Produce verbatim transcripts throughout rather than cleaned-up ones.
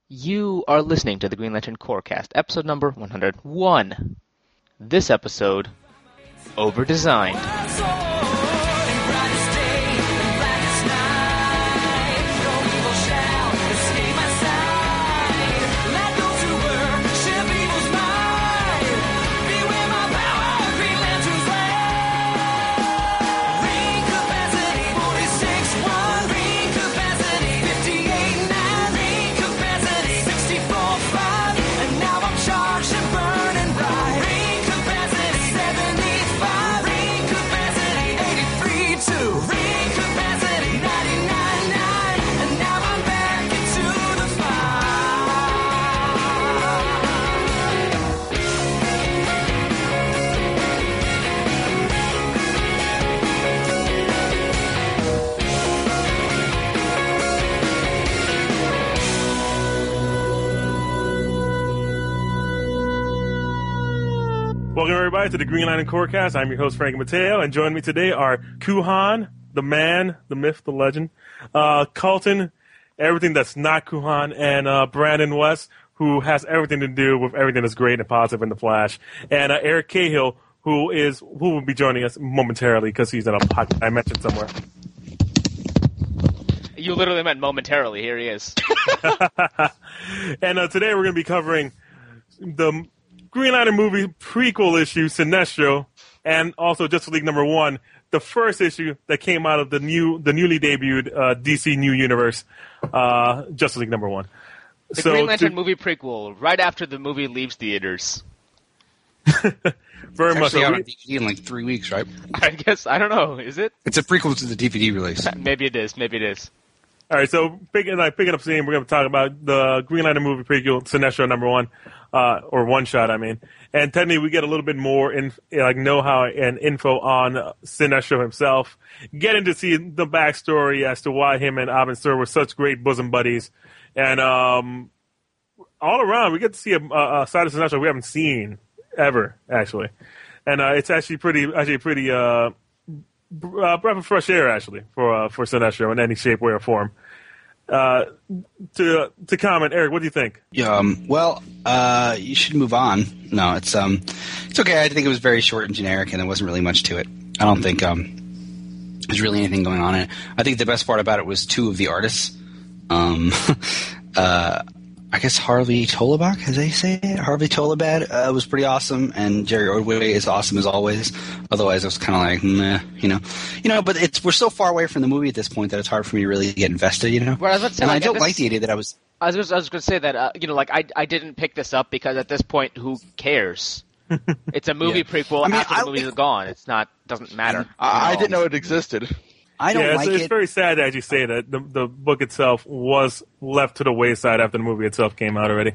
You are listening to the Green Lantern Corecast, episode number one hundred one. This episode, Overdesigned. Welcome, everybody, to the Green Lantern Corecast. I'm your host, Frank Mateo, and joining me today are Kuhan, the man, the myth, the legend, uh, Carlton, everything that's not Kuhan, and uh, Brandon West, who has everything to do with everything that's great and positive in The Flash, and uh, Eric Cahill, who is who will be joining us momentarily because he's in a podcast I mentioned somewhere. You literally meant momentarily. Here he is. And uh, today we're going to be covering the Green Lantern movie prequel issue, Sinestro, and also Justice League number one, the first issue that came out of the new, the newly debuted uh, D C New Universe, uh, Justice League number one. The so Green Lantern to, movie prequel, right after the movie leaves theaters. Very it's much so. out on D V D in like three weeks, right? I guess, I don't know, is it? It's a prequel to the D V D release. Maybe it is, maybe it is. All right, so picking like picking up steam, we're going to talk about the Green Lantern movie prequel, Sinestro number one, uh, or one shot, I mean. And technically, we get a little bit more in like know-how and info on Sinestro himself. Getting to see the backstory as to why him and Abin Sur were such great bosom buddies, and um, all around, we get to see a, a side of Sinestro we haven't seen ever, actually. And uh, it's actually pretty, actually pretty. Uh, Uh, breath of fresh air, actually, for uh, for Sinestro in any shape, way, or form. Uh, to to comment, Eric, what do you think? Yeah, um, well, uh, you should move on. No, it's um, it's okay. I think it was very short and generic, and there wasn't really much to it. I don't think um, there's really anything going on in it. I think the best part about it was two of the artists. Um, uh, I guess Harvey Tolabach, as they say it, Harvey Tolabad uh, was pretty awesome, and Jerry Ordway is awesome as always. Otherwise, I was kind of like, meh, you know, you know. But it's we're so far away from the movie at this point that it's hard for me to really get invested, you know. Well, I was about to say, and like, I don't this, like the idea that I was. I was just, I was going to say that uh, you know, like I I didn't pick this up because at this point, who cares? It's a movie Yeah. prequel. I mean, after I- the movie's gone. It's not doesn't matter. I, I didn't know it existed. I don't yeah, like it's, it's it. very sad that you say that the the book itself was left to the wayside after the movie itself came out already.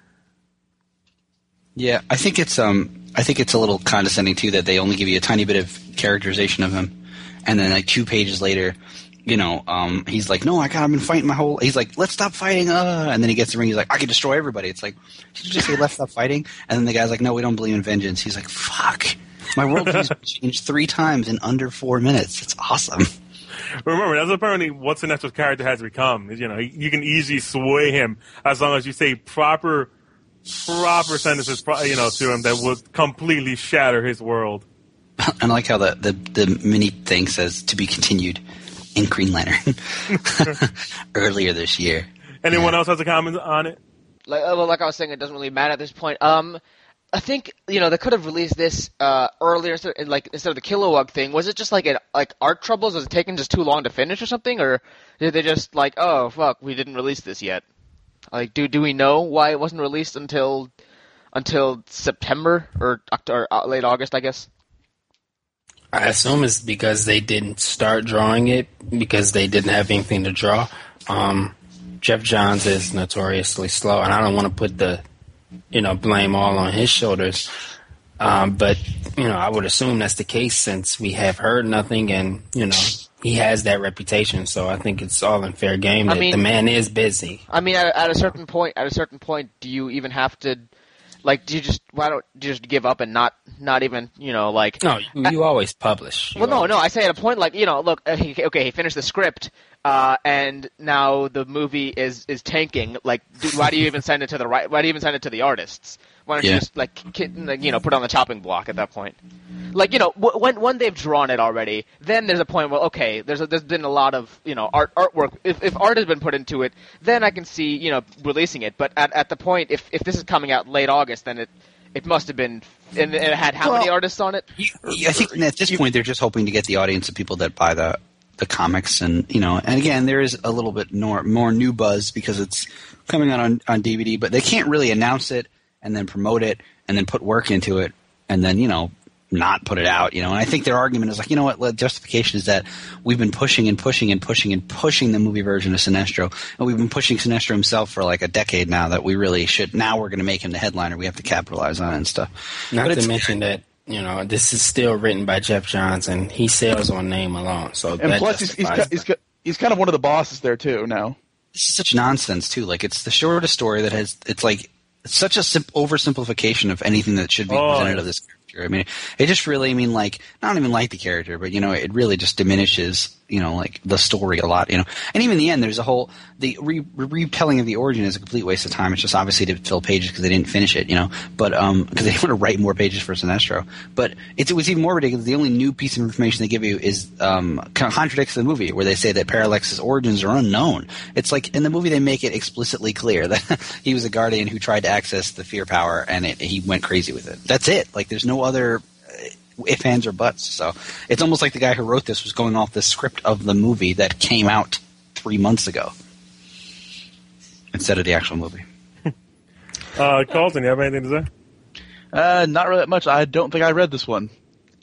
Yeah, I think it's um, I think it's a little condescending too that they only give you a tiny bit of characterization of him, and then like two pages later, you know, um, he's like, "No, I got, I've been fighting my whole." He's like, "Let's stop fighting," uh, and then he gets the ring. He's like, "I can destroy everybody." It's like, did you just say let's stop fighting? And then the guy's like, "No, we don't believe in vengeance." He's like, "Fuck, my worldview's changed three times in under four minutes. It's awesome." Remember, that's apparently what Sinestro's character has become. You know, you can easily sway him as long as you say proper. proper sentences, you know, to him that would completely shatter his world. I like how the, the, the mini thing says to be continued in Green Lantern earlier this year. Anyone yeah. else has a comment on it? Like, well, like I was saying, it doesn't really matter at this point. Um, I think you know they could have released this uh, earlier, instead of, like instead of the Kilowog thing. Was it just like it, like art troubles? Was it taking just too long to finish or something, or did they just like, oh fuck, we didn't release this yet? Like, do do we know why it wasn't released until until September or October, or late August? I guess. I assume it's because they didn't start drawing it because they didn't have anything to draw. Um, Jeff Johns is notoriously slow, and I don't want to put the you know blame all on his shoulders. Um, but you know, I would assume that's the case since we have heard nothing, and you know. He has that reputation, so I think it's all in fair game that I mean, the man is busy. I mean, at, at a certain point, at a certain point, do you even have to Like, do you just why don't you just give up and not not even you know like? No, you, you always publish. You Well, no, always. no. I say at a point like you know, look, uh, he, okay, he finished the script, uh, and now the movie is is tanking. Like, do, why do you even send it to the right? Why do you even send it to the artists? Why don't Yeah. you just like, ki- like you know put it on the chopping block at that point? Like you know w- when when they've drawn it already, then there's a point where okay, there's a, there's been a lot of you know art artwork. If if art has been put into it, then I can see you know releasing it. But at at the point, if if this is coming out late August, then it it must have been and it had how many Well, artists on it? I think at this point they're just hoping to get the audience of people that buy the the comics, and you know, and again, there is a little bit more more new buzz because it's coming out on, on D V D, but they can't really announce it and then promote it and then put work into it and then you know not put it out, you know. And I think their argument is like, you know what, the justification is that we've been pushing and pushing and pushing and pushing the movie version of Sinestro, and we've been pushing Sinestro himself for like a decade now that we really should, now we're going to make him the headliner, we have to capitalize on it and stuff. Not But to it's- mention that, you know, this is still written by Jeff Johns, and he sells on name alone. So And that plus, he's he's, justifies ki- he's the- ki- he's kind of one of the bosses there too now. This is such nonsense too. Like it's the shortest story that has. It's like it's such a sim- oversimplification of anything that should be Oh, presented yeah. of this character. I mean, it just really. I mean, like I don't even like the character, but you know, it really just diminishes. You know, like the story a lot. You know, and even in the end, there's a whole the re- retelling of the origin is a complete waste of time. It's just obviously to fill pages because they didn't finish it. You know, but um, because they want to write more pages for Sinestro. But it's, it was even more ridiculous. The only new piece of information they give you is um contradicts the movie, where they say that Parallax's origins are unknown. It's like in the movie they make it explicitly clear that he was a guardian who tried to access the fear power and it, he went crazy with it. That's it. Like there's no other if, ands, or buts. So it's almost like the guy who wrote this was going off the script of the movie that came out three months ago instead of the actual movie. Uh, Carlton, you have anything to say? Uh, not really that much. I don't think I read this one.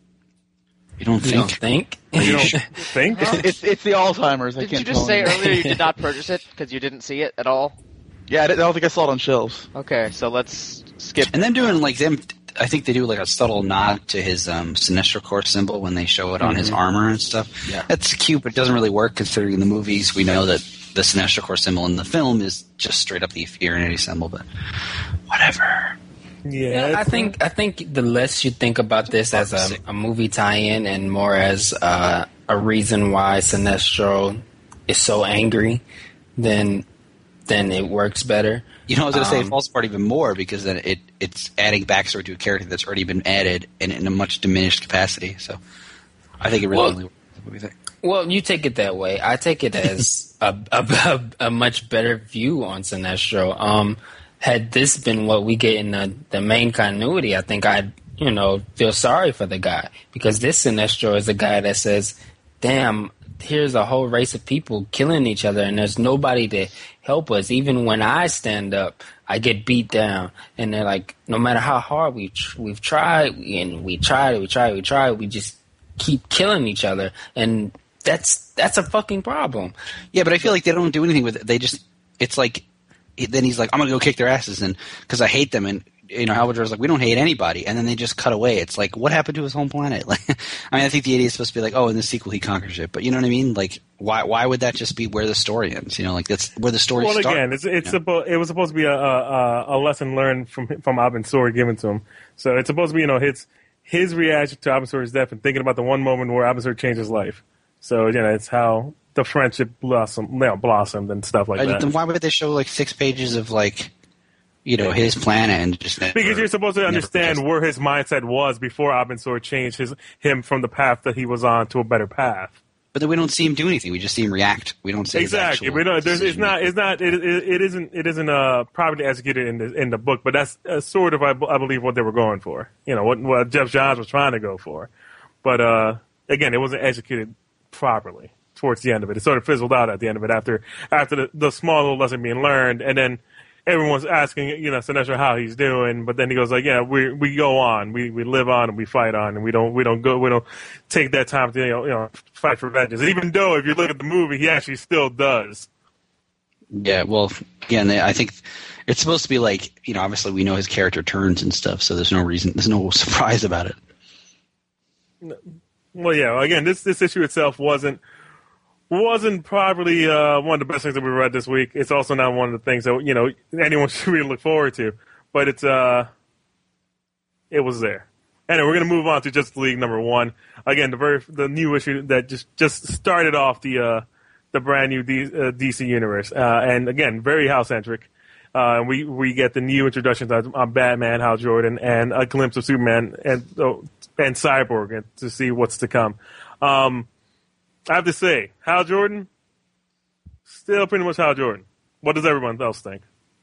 You don't You think? don't think? You don't think? It's it's the Alzheimer's. I Did can't you just tell say anymore. earlier you did not purchase it because you didn't see it at all? Yeah, I, didn't- I don't think I saw it on shelves. Okay, so let's skip. And them doing like them, I think they do like a subtle nod to his um, Sinestro Corps symbol when they show it on his armor and stuff. Yeah. That's cute, but it doesn't really work considering in the movies we know that the Sinestro Corps symbol in the film is just straight up the Furinity symbol. But whatever. Yeah, Yeah, I it's- think I think the less you think about this as a, a movie tie-in and more as uh, a reason why Sinestro is so angry, then then it works better. You know, I was going to say it Um, falls apart even more because then it it's adding backstory to a character that's already been added and in a much diminished capacity. So I think it really Well- only works. What do you think? Well, you take it that way. I take it as a, a, a, a much better view on Sinestro. Um, had this been what we get in the, the main continuity, I think I'd, you know, feel sorry for the guy. Because this Sinestro is a guy that says, damn, here's a whole race of people killing each other and there's nobody to help us. Even when I stand up, I get beat down. And they're like, no matter how hard we tr- we've tried, and we tried, we tried, we tried, we just keep killing each other. And that's that's a fucking problem. Yeah, but I feel like they don't do anything with it. They just, it's like, then he's like, I'm going to go kick their asses and because I hate them. And, you know, Halberdra's like, we don't hate anybody. And then they just cut away. It's like, what happened to his home planet? Like, I mean, I think the idiot's supposed to be like, oh, in the sequel he conquers it. But you know what I mean? Like, why why would that just be where the story ends? You know, like that's where the story Well, starts. again, it's it's Yeah. suppo- it was supposed to be a, a a lesson learned from from Abin Sur given to him. So it's supposed to be, you know, his his reaction to Abin Sur's death and thinking about the one moment where Abin Sur changed his life. So you know, it's how the friendship blossomed, you know, blossomed and stuff like I- that. Then why would they show like six pages of like, you know, his planet and just never, Because you're supposed to never understand progress? where his mindset was before Abin Sur changed his him from the path that he was on to a better path. But then we don't see him do anything. We just see him react. We don't see his Exactly, actual but no, there's, it's decision. not. It's not. It, it, it isn't. It isn't uh, properly executed in the in the book. But that's uh, sort of, I, b- I believe, what they were going for. You know, what, what Jeff Johns was trying to go for. But uh, again, it wasn't executed properly towards the end of it. It sort of fizzled out at the end of it after after the, the small little lesson being learned, and then everyone's asking, you know, Sinestro how he's doing. But then he goes like, "Yeah, we we go on, we we live on, and we fight on, and we don't we don't go we don't take that time to you know, you know fight for vengeance." Even though if you look at the movie, he actually still does. Yeah, well, again, they- I think it's supposed to be like, you know, obviously we know his character turns and stuff, so there's no reason, there's no surprise about it. Well, yeah. Again, this this issue itself wasn't wasn't probably uh, one of the best things that we read this week. It's also not one of the things that you know anyone should really look forward to. But it's uh, it was there. Anyway, we're going to move on to Justice League number one. Again, the very the new issue that just, just started off the uh, the brand new D, uh, D C universe, uh, and again, very Hal centric. Uh, we we get the new introductions on, on Batman, Hal Jordan, and a glimpse of Superman and uh, and Cyborg, and to see what's to come. Um, I have to say, Hal Jordan, still pretty much Hal Jordan. What does everyone else think?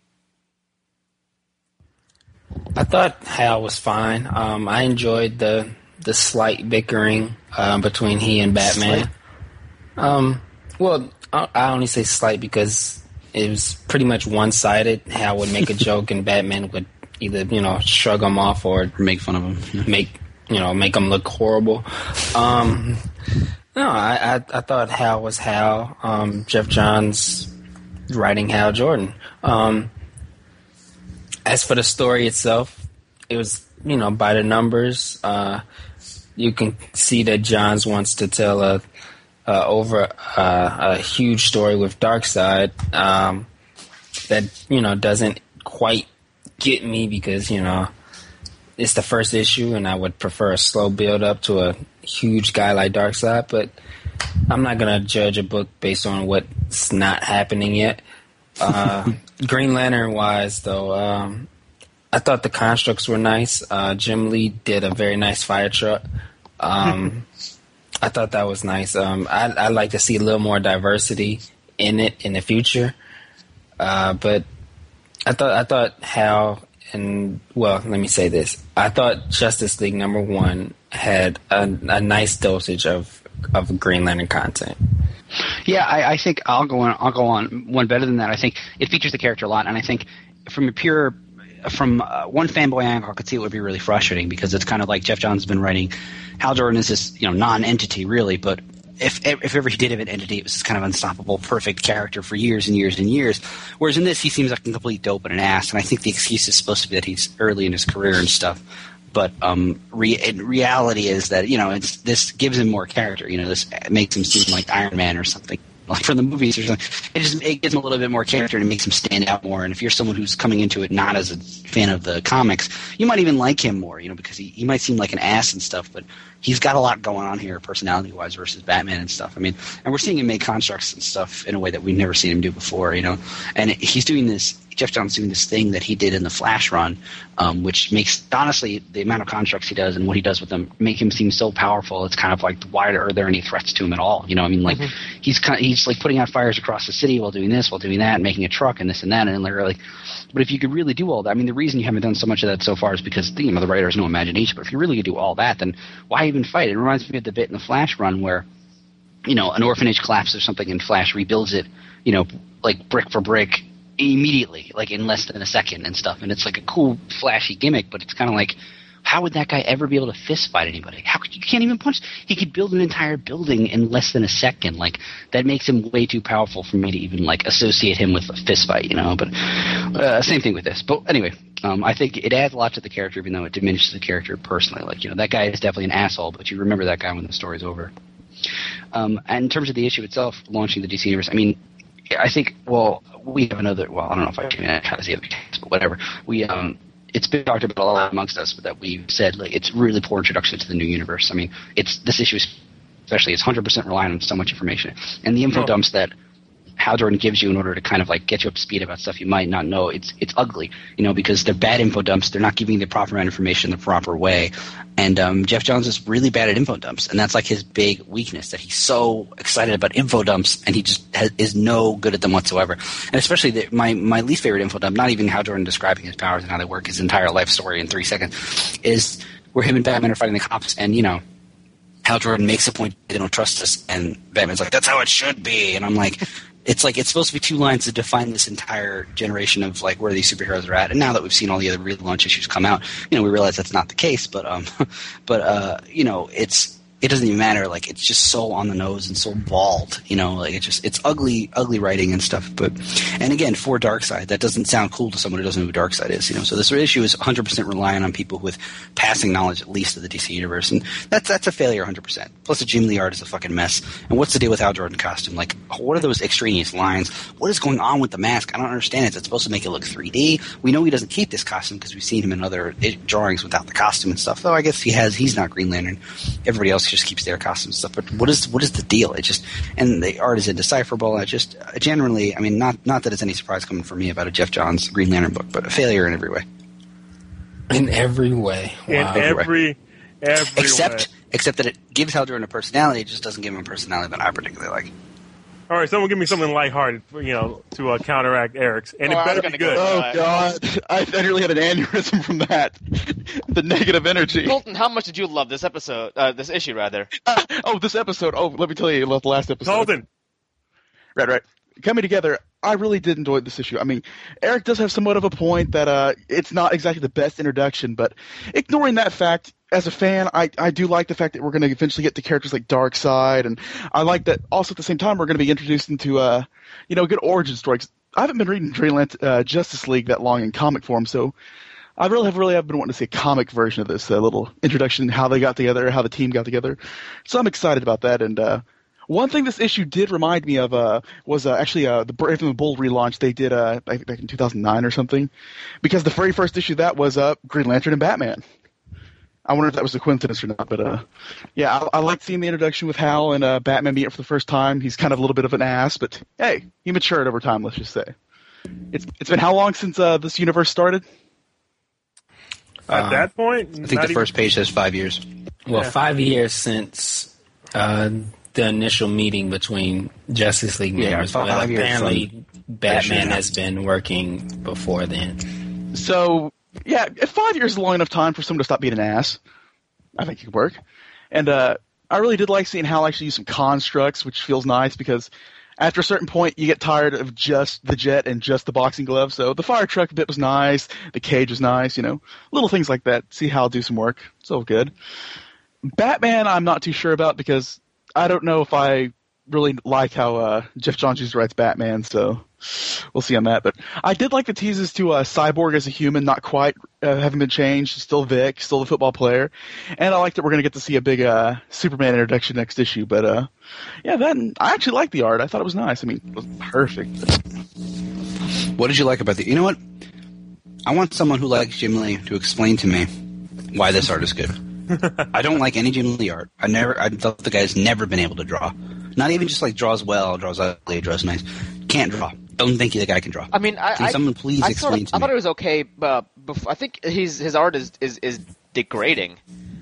I thought Hal was fine. Um, I enjoyed the the slight bickering uh, between he and Batman. Um, well, I, I only say slight because it was pretty much one-sided. Hal would make a joke and Batman would either, you know, shrug him off or make fun of him, yeah. make you know make him look horrible. Um, no, I, I I thought Hal was Hal. Um, Jeff Johns writing Hal Jordan. Um, as for the story itself, it was, you know, by the numbers. Uh, you can see that Johns wants to tell a uh, over uh, a huge story with Darkseid um, that, you know, doesn't quite get me because, you know, it's the first issue and I would prefer a slow build up to a huge guy like Darkseid, but I'm not going to judge a book based on what's not happening yet. Uh, Green Lantern wise, though, um, I thought the constructs were nice. Uh, Jim Lee did a very nice fire truck. Um, I thought that was nice. Um, I, I'd like to see a little more diversity in it in the future. Uh, but I thought I thought Hal and well, let me say this: I thought Justice League number one had a, a nice dosage of of Green Lantern content. Yeah, I, I think I'll go on. I'll go on one better than that. I think it features the character a lot, and I think from a pure, from uh, one fanboy angle, I could see it would be really frustrating because it's kind of like Jeff Johns has been writing. Hal Jordan is this, you know, non-entity really, but if if ever he did have an entity, it was this kind of unstoppable, perfect character for years and years and years. Whereas in this, he seems like a complete dope and an ass, and I think the excuse is supposed to be that he's early in his career and stuff. But um, re- in reality is that, you know, it's, this gives him more character. You know, this makes him seem like Iron Man or something. Like from the movies or something. It just it gives him a little bit more character and it makes him stand out more. And if you're someone who's coming into it not as a fan of the comics, you might even like him more, you know, because he, he might seem like an ass and stuff, but he's got a lot going on here personality-wise versus Batman and stuff. I mean, and we're seeing him make constructs and stuff in a way that we've never seen him do before, you know. And he's doing this – Jeff Johns doing this thing that he did in the Flash run, um, which makes, honestly, the amount of constructs he does and what he does with them make him seem so powerful. It's kind of like, why are there any threats to him at all? You know, I mean, like, mm-hmm. he's kind of, he's like putting out fires across the city while doing this, while doing that, and making a truck and this and that, and they're like, but if you could really do all that, I mean, the reason you haven't done so much of that so far is because, you know, the writer has no imagination, but if you really could do all that, then why even fight? It reminds me of the bit in the Flash run where, you know, an orphanage collapses or something and Flash rebuilds it, you know, like brick for brick, immediately, like in less than a second and stuff. And it's like a cool, flashy gimmick, but it's kind of like, how would that guy ever be able to fist fight anybody? How could you can't even punch? He could build an entire building in less than a second. Like, that makes him way too powerful for me to even like associate him with a fist fight, you know. But uh, same thing with this. But anyway, um, I think it adds a lot to the character, even though it diminishes the character personally. Like, you know, that guy is definitely an asshole, but you remember that guy when the story's over. Um, and in terms of the issue itself, launching the D C Universe, I mean, I think, well, we have another, well, I don't know if I can try to see other case, but whatever. We, um, it's been talked about a lot amongst us, but that we've said, like, it's really poor introduction to the new universe. I mean, it's, this issue is, especially, it's one hundred percent reliant on so much information. And the info oh. dumps that Hal Jordan gives you in order to kind of, like, get you up to speed about stuff you might not know, it's it's ugly, you know, because they're bad info dumps. They're not giving you the proper amount of information the proper way. And um, Jeff Johns is really bad at info dumps, and that's like his big weakness, that he's so excited about info dumps, and he just has, is no good at them whatsoever. And especially the, my, my least favorite info dump, not even Hal Jordan describing his powers and how they work, his entire life story in three seconds, is where him and Batman are fighting the cops, and, you know, Hal Jordan makes a point they don't trust us, and Batman's like, that's how it should be. And I'm like, it's like it's supposed to be two lines to define this entire generation of like where these superheroes are at. And now that we've seen all the other relaunch issues come out, you know, we realize that's not the case. But um, but uh, you know, it's it doesn't even matter. Like, it's just so on the nose and so bald, you know, like it's just, it's ugly, ugly writing and stuff. But, and again, for Darkseid, that doesn't sound cool to someone who doesn't know who Darkseid is, you know. So this issue is one hundred percent relying on people with passing knowledge, at least, of the D C universe. And that's, that's a failure one hundred percent. Plus, the Jim Lee art is a fucking mess. And what's the deal with Hal Jordan costume? Like, what are those extraneous lines? What is going on with the mask? I don't understand it. It's supposed to make it look three D. We know he doesn't keep this costume because we've seen him in other drawings without the costume and stuff. Though I guess he has, he's not Green Lantern. Everybody else just keeps their costume and stuff. But what is what is the deal? It just, and the art is indecipherable. I just uh, generally, I mean, not not that it's any surprise coming from me about a Jeff Johns Green Lantern book, but a failure in every way. In every way. In Wow. every, every Except way. except that it gives Hal Jordan a personality. It just doesn't give him a personality that I particularly like. All right, someone give me something lighthearted, you know, to uh, counteract Eric's, and Oh, it I was better gonna be go good. with Oh Uh, God, I, I nearly had an aneurysm from that. The negative energy. Colton, how much did you love this episode? Uh, this issue, rather. Oh, this episode. Oh, let me tell you about the last episode. Colton, Right, right. Coming together, I really did enjoy this issue. I mean, Eric does have somewhat of a point that uh, it's not exactly the best introduction, but ignoring that fact, as a fan, I, I do like the fact that we're going to eventually get to characters like Darkseid, and I like that also at the same time we're going to be introduced into uh, you know, a good origin story. 'Cause I haven't been reading Dreamland uh, Justice League that long in comic form, so I really have really have been wanting to see a comic version of this, a little introduction, how they got together, how the team got together. So I'm excited about that, and uh, one thing this issue did remind me of uh, was uh, actually uh, the Brave and the Bold relaunch they did uh, back, back in two thousand nine or something, because the very first issue of that was uh, Green Lantern and Batman. I wonder if that was a coincidence or not, but uh, yeah, I, I liked seeing the introduction with Hal and uh, Batman meeting for the first time. He's kind of a little bit of an ass, but hey, he matured over time, let's just say. It's It's been how long since uh, this universe started? at Um, that point, I think the first page says five years. Well, Yeah. five years since uh, the initial meeting between Justice League Yeah, members. five Well, years apparently, from- Batman has been working before then. So, yeah, if five years is long enough time for someone to stop being an ass, I think it could work. And uh, I really did like seeing Hal actually use some constructs, which feels nice because after a certain point, you get tired of just the jet and just the boxing glove. So the fire truck bit was nice, the cage was nice, you know, little things like that. See Hal do some work. It's all good. Batman, I'm not too sure about because I don't know if I really like how uh, Jeff Johns usually writes Batman, so we'll see on that. But I did like the teases to uh, Cyborg as a human, not quite, uh, haven't been changed, still Vic, still the football player. And I like that we're going to get to see a big uh, Superman introduction next issue. But uh, yeah, that I actually liked the art. I thought it was nice. I mean, it was perfect. What did you like about the? You know what? I want someone who likes Jim Lee to explain to me why this art is good. I don't like any Jim Lee art. I never. I thought the guy's never been able to draw. Not even just like draws well, draws ugly, draws nice. Can't draw. Don't think the guy can draw. I mean, I, Can I someone please I explain sort of, to I thought me? it was okay, but bef- I think his his art is is, is degrading.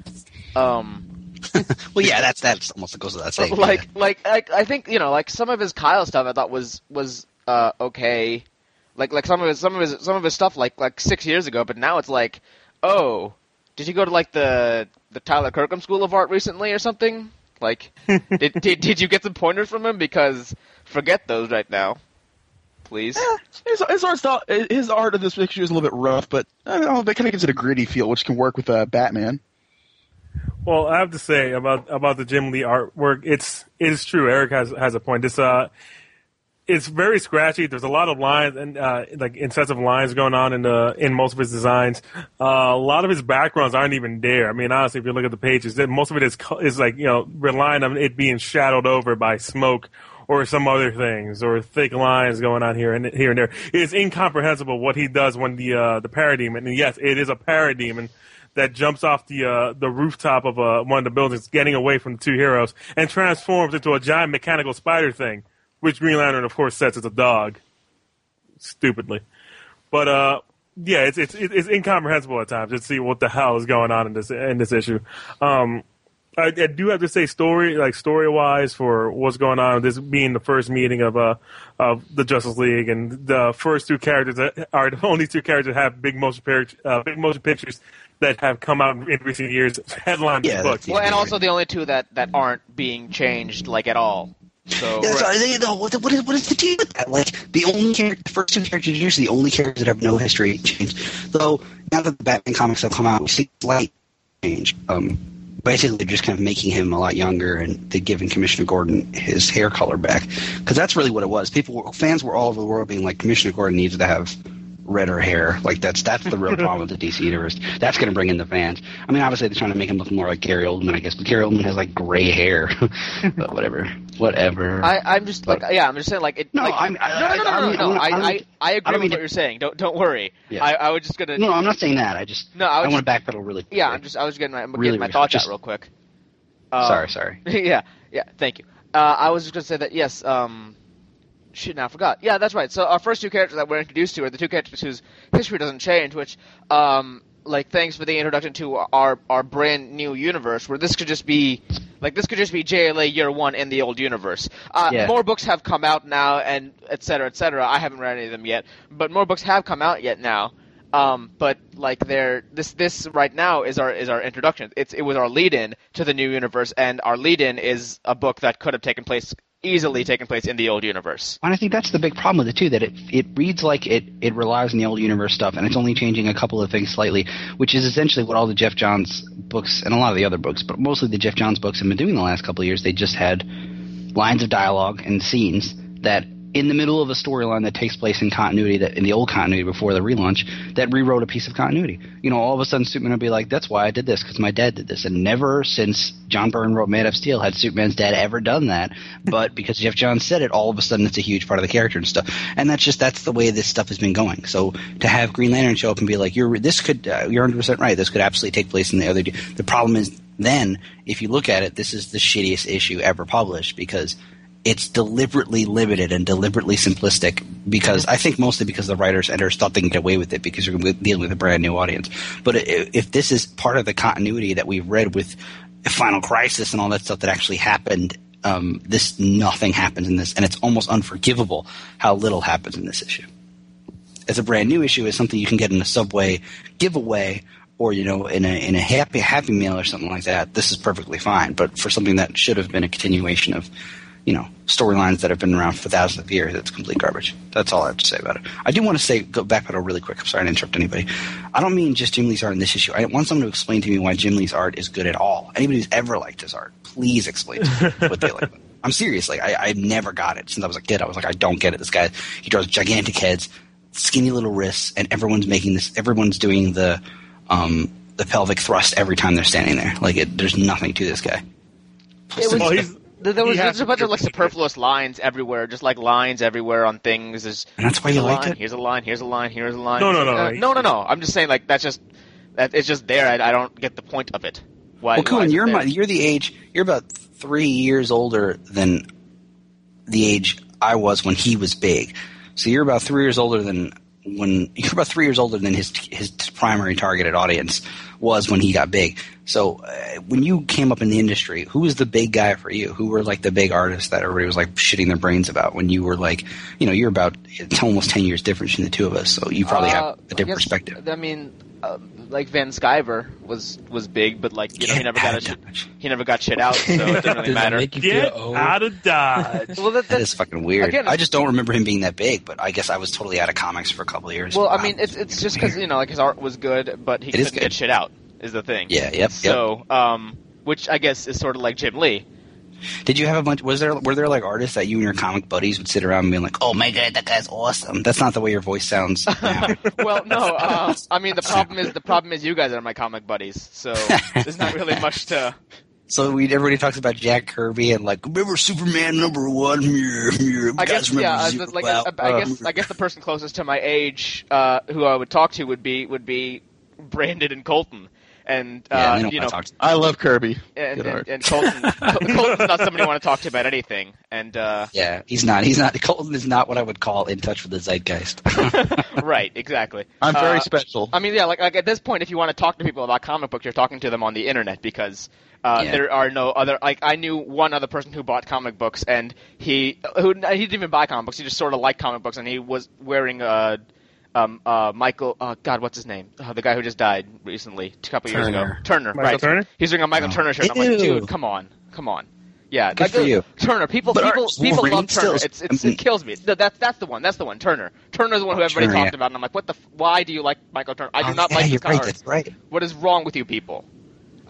Um, Well, yeah, that's that's almost goes without saying. like like I, I think you know like some of his Kyle stuff I thought was was uh okay, like like some of his some of his some of his stuff like like six years ago, but now it's like, oh, did you go to like the the Tyler Kirkham School of Art recently or something? Like, did, did did you get some pointers from him? Because forget those right now, please. Eh, his, his art style, his art of this picture is a little bit rough, but I don't know, that kind of gives it a gritty feel, which can work with uh, Batman. Well, I have to say about about the Jim Lee artwork, it's it is true. Eric has has a point. It's uh, it's very scratchy. There's a lot of lines and uh, like incessive lines going on in the in most of his designs. Uh, a lot of his backgrounds aren't even there. I mean, honestly, if you look at the pages, that most of it is co- is like you know relying on it being shadowed over by smoke or some other things or thick lines going on here and here and there. It's incomprehensible what he does when the uh, the parademon. And yes, it is a parademon that jumps off the uh, the rooftop of uh, one of the buildings, getting away from the two heroes, and transforms into a giant mechanical spider thing, which Green Lantern, of course, says it's a dog, stupidly. But uh, yeah, it's it's it's incomprehensible at times to see what the hell is going on in this in this issue. Um, I, I do have to say, story like story wise, for what's going on, this being the first meeting of uh of the Justice League, and the first two characters that are the only two characters that have big motion pictures, uh, big motion pictures that have come out in recent years, headline Yeah, books. that's- Well, and also the only two that, that aren't being changed like at all. So Yeah, so they, no, what, what, is, what is the deal with that? Like, the only character, the first two characters are the only characters that have no history change. Though, now that the Batman comics have come out, we see slight change. Um, basically they're just kind of making him a lot younger, and they're giving Commissioner Gordon his hair color back, because that's really what it was. People, were, fans were all over the world being like, Commissioner Gordon needs to have redder hair. Like that's that's the real problem with the D C universe. That's going to bring in the fans. I mean, obviously they're trying to make him look more like Gary Oldman, I guess, but Gary Oldman has like gray hair. But whatever, whatever. I, I'm just like, yeah, I'm just saying like it. No, like, I'm- I- no, no, no, no, I- no, I- no. I- I, I- I, I agree don't with mean what to- you're saying. Don't, don't worry. Yeah. I, I was just gonna. No, no, I'm not saying that. I just No, I was I want to backpedal really. Yeah, quickly. I'm just, I was getting my, I'm Really, getting my really- thoughts just- out real quick. Um, sorry, sorry. yeah, yeah. Thank you. Uh, I was just gonna say that yes. Um, shit, now I forgot. Yeah, that's right. So our first two characters that we're introduced to are the two characters whose history doesn't change. Which, um, like, thanks for the introduction to our our brand new universe, where this could just be, like, this could just be J L A year one in the old universe. Uh, Yeah. More books have come out now, and et cetera, et cetera. I haven't read any of them yet, but more books have come out yet now. Um, but like they're this this right now is our is our introduction. It's it was our lead in to the new universe, and our lead in is a book that could have taken place easily taken place in the old universe. And I think that's the big problem with it too, that it it reads like it, it relies on the old universe stuff, and it's only changing a couple of things slightly, which is essentially what all the Jeff Johns books and a lot of the other books, but mostly the Jeff Johns books have been doing the last couple of years. They just had lines of dialogue and scenes that in the middle of a storyline that takes place in continuity, that in the old continuity before the relaunch, that rewrote a piece of continuity. You know, all of a sudden Superman would be like, that's why I did this, because my dad did this. And never since John Byrne wrote Man of Steel had Superman's dad ever done that. But because Jeff Johns said it, all of a sudden it's a huge part of the character and stuff. And that's just, that's the way this stuff has been going. So to have Green Lantern show up and be like, you're, this could, uh, you're one hundred percent right, this could absolutely take place in the other, the problem is then, if you look at it, this is the shittiest issue ever published, because it's deliberately limited and deliberately simplistic, because I think mostly because the writers and editors thought they can get away with it because you're dealing with a brand new audience. But if this is part of the continuity that we've read with Final Crisis and all that stuff that actually happened, um, this nothing happens in this, and it's almost unforgivable how little happens in this issue. As a brand new issue, is something you can get in a Subway giveaway, or you know, in a in a happy Happy Meal or something like that. This is perfectly fine. But for something that should have been a continuation of, you know, storylines that have been around for thousands of years, it's complete garbage. That's all I have to say about it. I do want to say, go back pedal really quick. I'm sorry to interrupt anybody. I don't mean just Jim Lee's art in this issue. I want someone to explain to me why Jim Lee's art is good at all. Anybody who's ever liked his art, please explain to me what they like. I'm serious. Like, I, I never got it since I was a kid. I was like, I don't get it. This guy, he draws gigantic heads, skinny little wrists, and everyone's making this, everyone's doing the, um, the pelvic thrust every time they're standing there. Like, it, there's nothing to this guy. It was, Well, he's- there there was he has there's a bunch to- of like superfluous lines everywhere, just like lines everywhere on things. There's, And that's why here's you a liked line, it? Here's a line. Here's a line. Here's a line. No, no, no, Uh, no. no, no, no. I'm just saying, like, that's just that it's just there. I, I don't get the point of it. Why? Well, why Kuhn, is it you're there? my, you're the age. You're about three years older than the age I was when he was big. So you're about three years older than when you're about three years older than his his primary targeted audience was when he got big. So uh, when you came up in the industry, who was the big guy for you? Who were like the big artists that everybody was like shitting their brains about when you were like, you know, you're about it's almost ten years difference in the two of us. So you probably Uh, have a I different guess- perspective. I mean, uh, like Van Sciver was was big, but like you know he Get never got out a of shit, Dodge. he never got shit out, so it doesn't really Does that matter. make you Get feel old? out of Dodge. Well, that, That that's, is fucking weird. Again, I just don't remember him being that big, but I guess I was totally out of comics for a couple of years. well, I Wow. mean, it's it's just because you know like his art was good, but he It is couldn't get good. shit out. Is the thing. Yeah, yep, yep. So, um, which I guess is sort of like Jim Lee. Did you have a bunch? Was there were there like artists that you and your comic buddies would sit around and be like, "Oh my god, that guy's awesome"? That's not the way your voice sounds now. Well, no, uh, I mean the problem is the problem is you guys are my comic buddies, so there's not really much to. So we everybody talks about Jack Kirby and like, remember Superman number one? Yeah, yeah. I Guys guess remember yeah, uh, Zero like Wow? I, I Uh, guess I guess the person closest to my age uh, who I would talk to would be would be Brandon and Colton, and yeah, uh, they don't you want know. to talk to I love Kirby. And, Good and, art. and Colton, Col- Colton's not somebody you want to talk to about anything. And uh, Yeah, he's not. He's not. Colton is not what I would call in touch with the zeitgeist. right, exactly. I'm very Uh, special. I mean, yeah, like, like at this point, if you want to talk to people about comic books, you're talking to them on the internet because uh, Yeah. there are no other. Like, I knew one other person who bought comic books, and he who he didn't even buy comic books. He just sort of liked comic books, and he was wearing uh, um, uh, Michael. Uh, God, what's his name? Uh, the guy who just died recently, a couple years ago. Turner. Turner, Michael right? Turner? He's wearing a Michael Oh. Turner shirt. I'm like, Ew. dude, come on, come on. Yeah, Good like, for you. Turner. People, But people, aren't people Wolverine love Turner. still- It's, it's, I mean- it kills me. No, that's that's the one. That's the one. Turner. Turner's the one who everybody Turner, talked yeah. about, and I'm like, what the? F- why do you like Michael Turner? I do Oh, not yeah, like you're this kind right. of That's right. What is wrong with you people?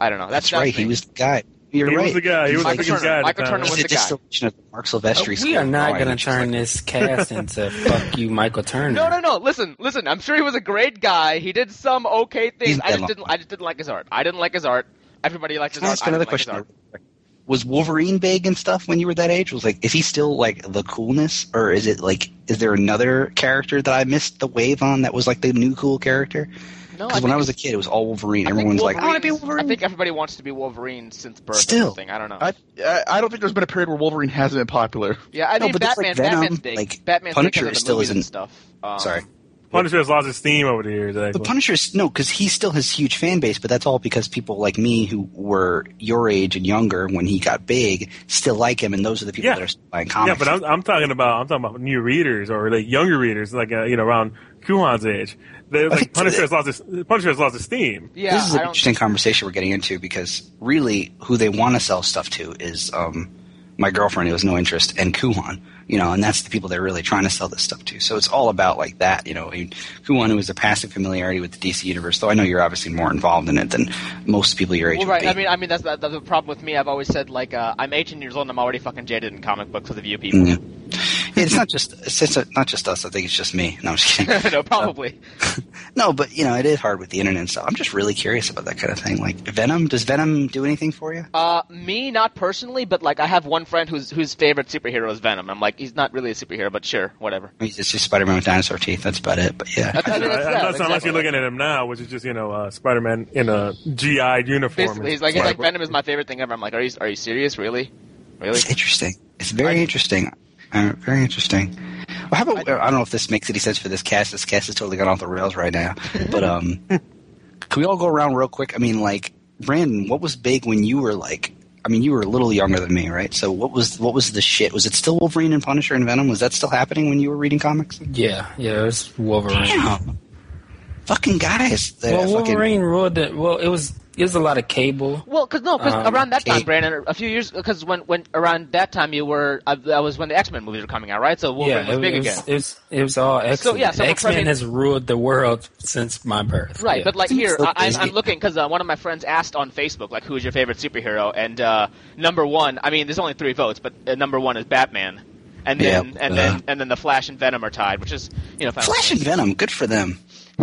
I don't know. That's, That's, that's right. me. He was the guy. You're He right. was the guy. He was Michael the biggest Turner. guy. at the Michael time. Turner was He's a the guy. distillation of the Mark Silvestri we school are of not drawing, going to which is turn like- this cast into fuck you, Michael Turner. No, no, no. Listen, listen. I'm sure he was a great guy. He did some okay things. He's I just dead didn't. long. I just didn't like his art. I didn't like his art. Everybody liked his Can I art. ask I another didn't like his question? art. Was Wolverine big and stuff when you were that age? Was like, is he still like the coolness, or is it like, is there another character that I missed the wave on that was like the new cool character? No, Because when I was a kid, it was all Wolverine. I think Everyone's like, I want to be Wolverine's- Wolverine. I think everybody wants to be Wolverine since birth. Still. or something. I don't know. I, I I don't think there's been a period where Wolverine hasn't been popular. yeah, I No, mean but there's, Batman. like, Venom, Batman's big. like, Batman's Punisher big because of the still movies and isn't- stuff. Um, Sorry. Punisher has lost his steam over the years. The Actually. Punisher's no, because he still has huge fan base, but that's all because people like me who were your age and younger when he got big still like him, and those are the people Yeah. that are still buying Yeah, comics. but I'm, I'm talking about I'm talking about new readers or like younger readers, like uh, you know around Kuhan's age. They're, like think- Punisher has lost his Punisher has lost his steam. Yeah, this is I an don't. interesting conversation we're getting into because really who they want to sell stuff to is um, my girlfriend who has no interest and Kuhan, you know, and that's the people they're really trying to sell this stuff to. So it's all about like that, you know. I mean, Kuhan, who has a passive familiarity with the D C universe, though I know you're obviously more involved in it than most people your age. Well, would right. be. I mean, I mean that's, that's the problem with me. I've always said like uh, I'm eighteen years old and I'm already fucking jaded in comic books because of you people. Yeah. Yeah, it's not just it's just, not just us. I think it's just me. No, I'm just kidding. no, probably. No, but you know, it is hard with the internet and stuff. I'm just really curious about that kind of thing. Like Venom, does Venom do anything for you? Uh, me, not personally, but like I have one friend whose whose favorite superhero is Venom. I'm like, he's not really a superhero, but sure, whatever. I mean, it's just Spider-Man with dinosaur teeth. That's about it. But yeah, That's, I mean, that's, Uh, yeah, unless, unless exactly. you're looking at him now, which is just you know uh, Spider-Man in a G I uniform. Basically, he's like, he's like Venom is my favorite thing ever. I'm like, are you are you serious? Really, really? it's interesting. It's very interesting. Uh, very interesting. Well, how about I don't know if this makes any sense for this cast. This cast is totally gone off the rails right now. But um, can we all go around real quick? I mean, like Brandon, what was big when you were like? I mean, you were a little younger than me, right? So what was what was the shit? Was it still Wolverine and Punisher and Venom? Was that still happening when you were reading comics? Yeah, yeah, it was Wolverine. Damn. Fucking guys. that Well, fucking- Wolverine ruled it. Well, it was it was a lot of cable. Well, because no, because Um, around that time, Kate- Brandon, a few years, because when when around that time you were, uh, that was when the X Men movies were coming out, right? So Wolverine yeah, was it, big it again. was, it was it was all X Men. yeah, so for X Men President- has ruled the world since my birth. Right, yeah. but like here, So I, I'm, crazy. I'm looking because uh, one of my friends asked on Facebook, like, who is your favorite superhero? And uh, number one, I mean, there's only three votes, but uh, number one is Batman, and then Yep, and uh. then and then the Flash and Venom are tied, which is you know, Flash and Venom, good for them.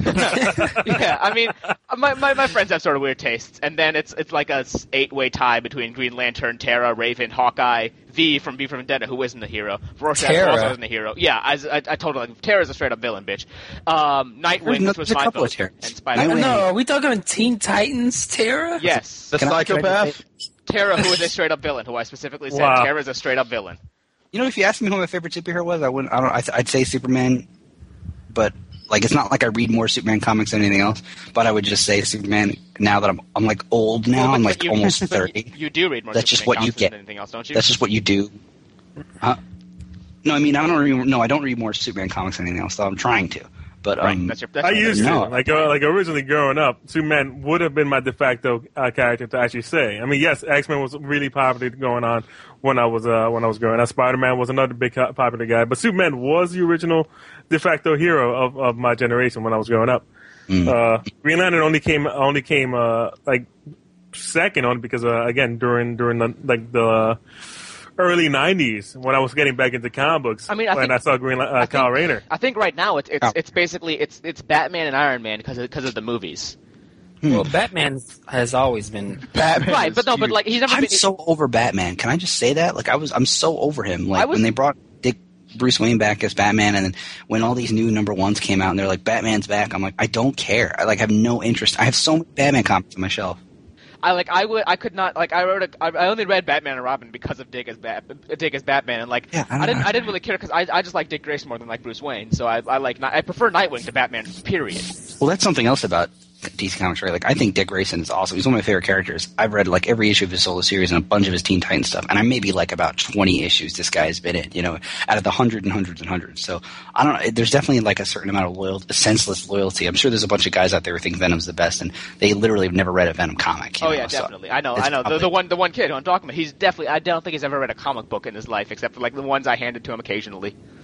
yeah. I mean, my, my my friends have sort of weird tastes, and then it's it's like a s- eight way tie between Green Lantern, Terra, Raven, Hawkeye, V from V for Vendetta, who isn't a hero, Rorschach Terra? also isn't a hero. Yeah, I, I, I totally Terra's a straight up villain, bitch. Um, Nightwing, There's no- which was there's a my couple of vote, Terras. and Spider-Man. Nightwing- No, are we talking Teen Titans, Terra? Yes. The Can I- can I psychopath. Terra, who is a straight up villain, who I specifically said Wow. Terra is a straight up villain. You know, if you asked me who my favorite superhero was, I wouldn't. I don't. I th- I'd say Superman, but like it's not like I read more Superman comics than anything else. But I would just say Superman. Now that I'm, I'm like old now. Well, but- I'm but like you- almost but thirty. You, you do read more. That's just Superman what you comics get. than anything else, don't you? That's just what you do. Huh? No, I mean I don't read. No, I don't read more Superman comics than anything else. Though I'm trying to. But right. um, That's your. That's I your- used No. to like uh, like originally growing up, Superman would have been my de facto uh, character to actually say. I mean, yes, X Men was really popular going on when I was uh, when I was growing up. Spider Man was another big uh, popular guy, but Superman was the original de facto hero of, of my generation when I was growing up. Mm. Uh, Green Lantern only came only came uh, like second on because uh, again during during the like the early nineties when I was getting back into comic books. I mean, I when think- I saw Green La- uh, I Kyle think- Rayner. I think right now it's it's Oh. it's basically it's it's Batman and Iron Man because of, because of the movies. Well, Batman has always been. Batman Right, is but no, but huge. like he's never I'm been. so over Batman. Can I just say that? Like I was, I'm so over him. Like I was- when they brought Dick Bruce Wayne back as Batman, and then when all these new number ones came out, and they're like Batman's back. I'm like, I don't care. I like have no interest. I have so many Batman comics on my shelf. I like I would I could not like I wrote a, I I only read Batman and Robin because of Dick as Bat Dick as Batman and like Yeah, I I, don't didn't know. I didn't really care because I I just like Dick Grayson more than like Bruce Wayne, so I I like I prefer Nightwing to Batman. Period. Well, that's something else about D C Comics, right? Like, I think Dick Grayson is awesome. He's one of my favorite characters. I've read, like, every issue of his solo series and a bunch of his Teen Titans stuff, and I maybe, like, about twenty issues this guy has been in, you know, out of the hundreds and hundreds and hundreds. So, I don't know. There's definitely, like, a certain amount of loyalty, senseless loyalty. I'm sure there's a bunch of guys out there who think Venom's the best, and they literally have never read a Venom comic. You Oh know? yeah, So definitely. I know, it's I know. The, probably- the one, the one kid who I'm talking about, he's definitely. I don't think he's ever read a comic book in his life, except for like the ones I handed to him occasionally.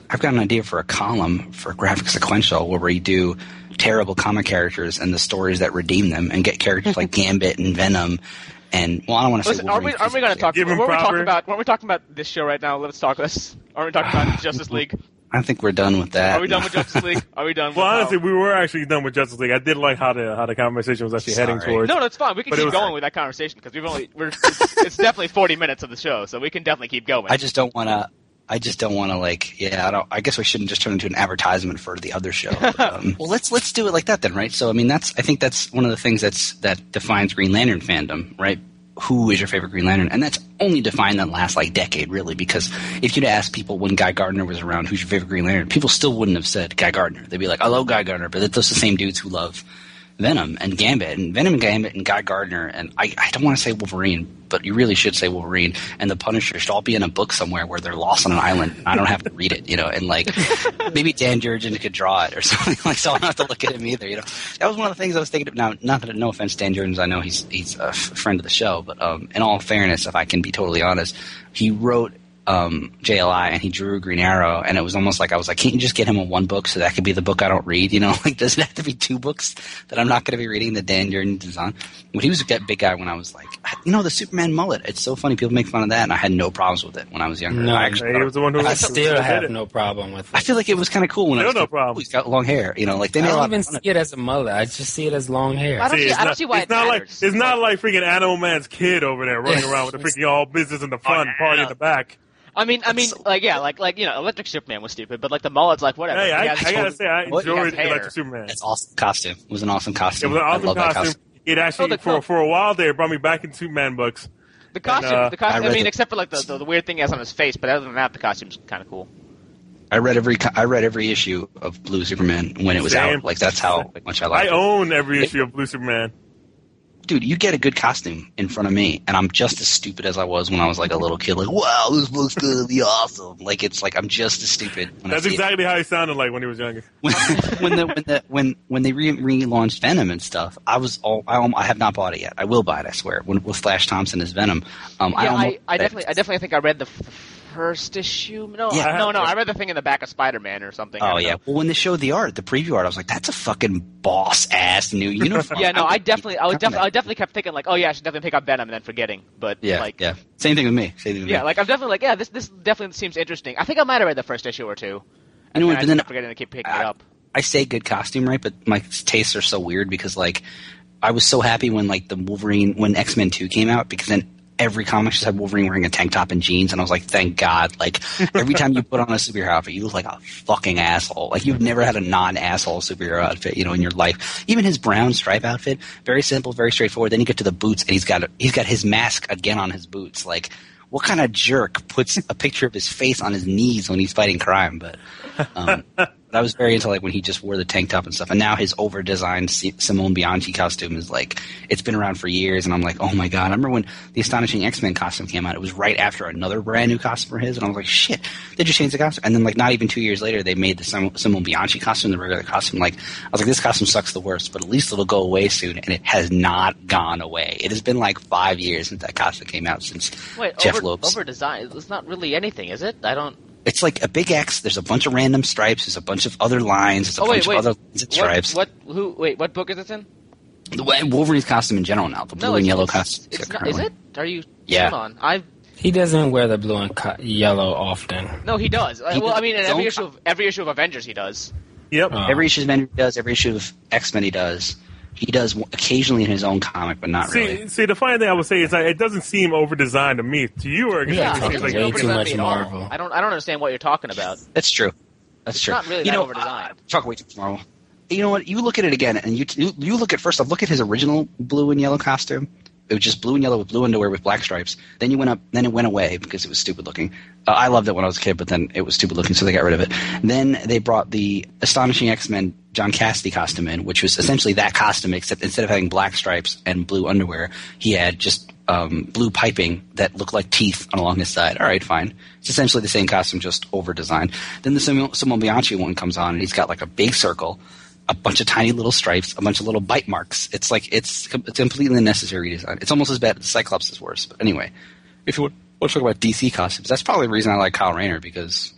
I've got an idea for a column for Graphic Sequential where we do terrible comic characters and the stories that redeem them, and get characters like Gambit and Venom. And well, I don't want to say. Listen, aren't we, aren't we going to talk? Give him What we're proper- talking about? What we're talking about this show right now? Let's talk this. Aren't we talking about Justice League? I think we're done with that. Are we done with Justice League? Are we done? Well, with honestly, how- we were actually done with Justice League. I did like how the how the conversation was actually heading Sorry. towards. no, no, it's fine. We can But it keep was- going with that conversation because we've only we're it's, it's definitely forty minutes of the show, so we can definitely keep going. I just don't want to. I just don't want to like. Yeah, I don't. I guess we shouldn't just turn into an advertisement for the other show. But, um, well, let's let's do it like that then, right? So, I mean, that's. I think that's one of the things that's that defines Green Lantern fandom, right? Who is your favorite Green Lantern? And that's only defined in the last like decade, really, because if you'd ask people when Guy Gardner was around, who's your favorite Green Lantern, people still wouldn't have said Guy Gardner. They'd be like, I love Guy Gardner, but those are the same dudes who love Venom and Gambit, and Venom and Gambit and Guy Gardner, and I, I don't want to say Wolverine, but you really should say Wolverine, and the Punisher should all be in a book somewhere where they're lost on an island. And I don't have to read it, you know, and like maybe Dan Jurgen could draw it or something like so. I don't have to look at him either, you know. That was one of the things I was thinking of. Now, not that no offense, Dan Jurgens, I know he's he's a f- friend of the show, but um, in all fairness, if I can be totally honest, he wrote um, J L I and he drew Green Arrow, and it was almost like I was like, can't you just get him a one book so that could be the book I don't read? You know, like does it have to be two books that I'm not going to be reading that Dan Jurgens is on? But he was a big guy when I was like, you know, the Superman mullet. It's so funny. People make fun of that, and I had no problems with it when I was younger. No, I actually, He was the one who I who still did have it. no problem with I it. feel like it was kind of cool when I Still was no like, problem. "Oh, he's got long hair. You know, like they I made a don't lot even of fun see of it as a mullet. I just see it as long hair. I don't see- it's I don't not- see why it's it not like matters. it's not like freaking Animal Man's kid over there running around with the freaking all business in the front, party in the back. I mean, I mean, like yeah, like like you know, Electric Superman was stupid, but like the mullet's like whatever. Hey, He I, has- I gotta say, I What? He has enjoyed hair. Electric Superman. It's awesome costume. It was an awesome It costume. was an I awesome love that costume. costume. It actually Oh, the for cool. for a while there brought me back into Superman books. the costume, uh, the costume. I I, read mean, the- except for like the, the the weird thing he has on his face, but other than that, the costume's kind of cool. I read every co- I read every issue of Blue Superman when it was Same. out. Like that's how much I I liked it. own every issue of Blue Superman. Dude, you get a good costume in front of me, and I'm just as stupid as I was when I was like a little kid. Like, wow, this book's gonna be awesome. Like, it's like I'm just as stupid. When That's I see exactly how he sounded like when he was younger. it. When, when the when the when when they re- relaunched Venom and stuff, I was all I, al- I have not bought it yet. I will buy it, I swear. When with Flash Thompson as Venom, um, I Yeah, almost I, I definitely, I definitely think I read the f- first issue. No, Yeah. I- no, no, I read the thing in the back of Spider-Man or something. I Oh don't yeah. know. Well, when they showed the art, the preview art, I was like, "That's a fucking boss ass new uniform." Yeah, no, I'm I gonna definitely, keep I would coming. definitely, I definitely kept thinking like, oh yeah, I should definitely pick up Venom, and then forgetting. But Yeah, like, yeah. Same thing with me. Same thing with yeah, me. like I'm definitely like, yeah, this this definitely seems interesting. I think I might have read the first issue or two. You know And what? I But just then kept forgetting to keep picking it I- up. I say good costume, right? But my tastes are so weird because, like, I was so happy when, like, the Wolverine, when X-Men two came out, because then every comic just had Wolverine wearing a tank top and jeans, and I was like, thank God. Like, every time you put on a superhero outfit, you look like a fucking asshole. Like, you've never had a non-asshole superhero outfit, you know, in your life. Even his brown stripe outfit, very simple, very straightforward. Then you get to the boots, and he's got a, he's got his mask again on his boots. Like, what kind of jerk puts a picture of his face on his knees when he's fighting crime? But, um, but I was very into like when he just wore the tank top and stuff. And now his over-designed Si- Simone Bianchi costume is like, it's been around for years. And I'm like, oh my God. I remember when the Astonishing X-Men costume came out, it was right after another brand new costume for his. And I was like, shit, they just changed the costume. And then like not even two years later, they made the Sim- Simone Bianchi costume, the regular costume. Like, I was like, this costume sucks the worst, but at least it'll go away soon. And it has not gone away. It has been like five years since that costume came out, since Wait, Jeff over, Lopes. over design. It's not really anything, is it? I don't. It's like a big X. There's a bunch of random stripes. There's a bunch of other lines. There's a Oh wait, bunch wait. of other lines and stripes. What, what? Who? Wait, what book is it in? The way- Wolverine's costume in general now. The blue No, and it's, yellow it's, costume. It's not. Is it? Are you? Yeah. Hold on. I. He doesn't wear the blue and co- yellow often. No, he does. Uh, He well, does I mean, in his every own issue of every issue of Avengers, he does. Yep. Uh, Every issue of Men he does. Every issue of X-Men he does. He does occasionally in his own comic, but not See, really. see, the funny thing I would say is that it doesn't seem over designed to me. To you, or Yeah, Yeah, talking it doesn't way seem over too designed much to me at all. Marvel. I don't. I don't understand what you're talking about. That's true. That's It's true. not really you that know, over-designed. uh, talk way too much Marvel. You know what? You look at it again, and you, you you look at first off. Look at his original blue and yellow costume. It was just blue and yellow with blue underwear with black stripes. Then you went up. Then it went away because it was stupid looking. Uh, I loved it when I was a kid, but then it was stupid looking, so they got rid of it. Then they brought the Astonishing X-Men John Cassidy costume in, which was essentially that costume, except instead of having black stripes and blue underwear, he had just um, blue piping that looked like teeth along his side. All right, fine. It's essentially the same costume, just over-designed. Then the Simone Simone Bianchi one comes on, and he's got like a big circle, a bunch of tiny little stripes, a bunch of little bite marks. It's like it's it's completely unnecessary design. It's almost as bad as Cyclops is worse. But anyway, if you want to talk about D C costumes, that's probably the reason I like Kyle Rayner, because